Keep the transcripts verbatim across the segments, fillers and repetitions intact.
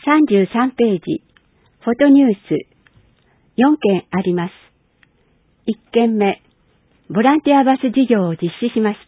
さんじゅうさんページ、フォトニュース、よんけんあります。いっけんめ、ボランティアバス事業を実施しました。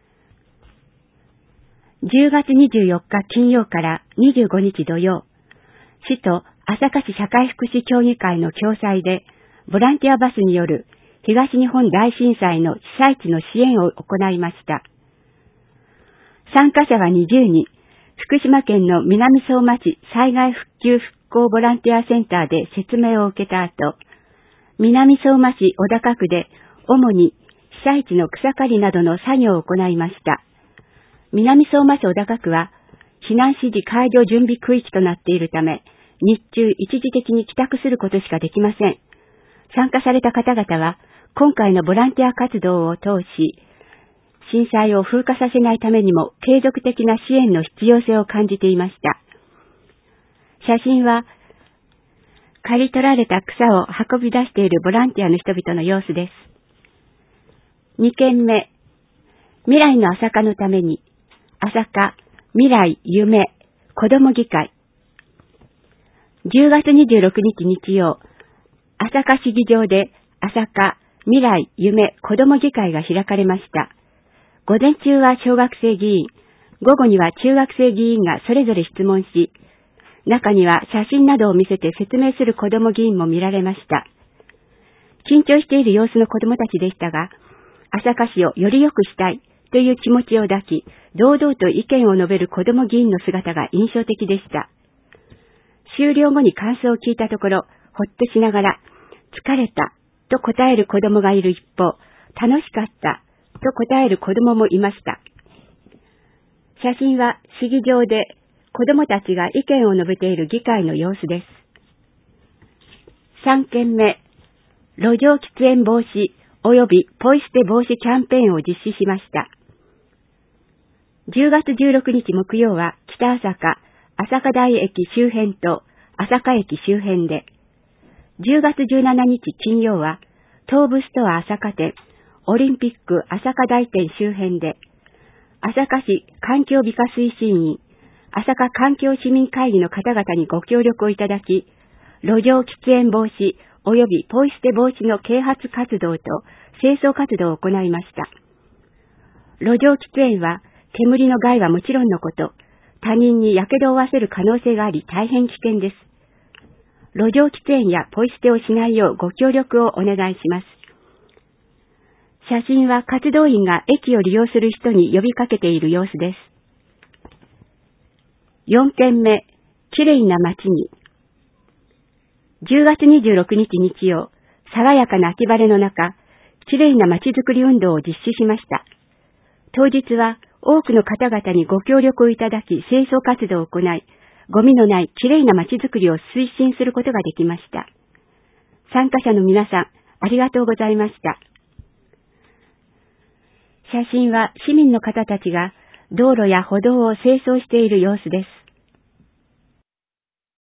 じゅうがつにじゅうよっか金曜からにじゅうごにち土曜、市と朝霞市社会福祉協議会の共催で、ボランティアバスによる東日本大震災の被災地の支援を行いました。参加者はにじゅうにん、福島県の南相馬市災害復旧復興ボランティアセンターで説明を受けた後、南相馬市小高区で主に被災地の草刈りなどの作業を行いました。南相馬市小高区は避難指示解除準備区域となっているため、日中一時的に帰宅することしかできません。参加された方々は今回のボランティア活動を通し、震災を風化させないためにも継続的な支援の必要性を感じていました。写真は刈り取られた草を運び出しているボランティアの人々の様子です。にけんめ、未来の朝霞のために、朝霞、未来、夢、子ども議会。じゅうがつにじゅうろくにち日曜、朝霞市議場で朝霞、未来、夢、子ども議会が開かれました。午前中は小学生議員、午後には中学生議員がそれぞれ質問し、中には写真などを見せて説明する子ども議員も見られました。緊張している様子の子どもたちでしたが、朝霞市をより良くしたいという気持ちを抱き、堂々と意見を述べる子ども議員の姿が印象的でした。終了後に感想を聞いたところ、ほっとしながら、疲れたと答える子どもがいる一方、楽しかったと答える子どももいました。写真は市議場で子どもたちが意見を述べている議会の様子です。さんけんめ、路上喫煙防止及びポイ捨て防止キャンペーンを実施しました。じゅうがつじゅうろくにち木曜は北朝霞、朝霞台駅周辺と朝霞駅周辺で、じゅうがつじゅうしちにち金曜は東武ストア朝霞店、オリンピック朝霞台店周辺で、朝霞市環境美化推進員、朝霞環境市民会議の方々にご協力をいただき、路上喫煙防止及びポイ捨て防止の啓発活動と清掃活動を行いました。路上喫煙は煙の害はもちろんのこと、他人に火傷を負わせる可能性があり大変危険です。路上喫煙やポイ捨てをしないようご協力をお願いします。写真は活動員が駅を利用する人に呼びかけている様子です。よんけんめ、きれいな街に。じゅうがつにじゅうろくにち日曜、爽やかな秋晴れの中、きれいな街づくり運動を実施しました。当日は多くの方々にご協力をいただき清掃活動を行い、ゴミのないきれいな街づくりを推進することができました。参加者の皆さん、ありがとうございました。写真は市民の方たちが道路や歩道を清掃している様子です。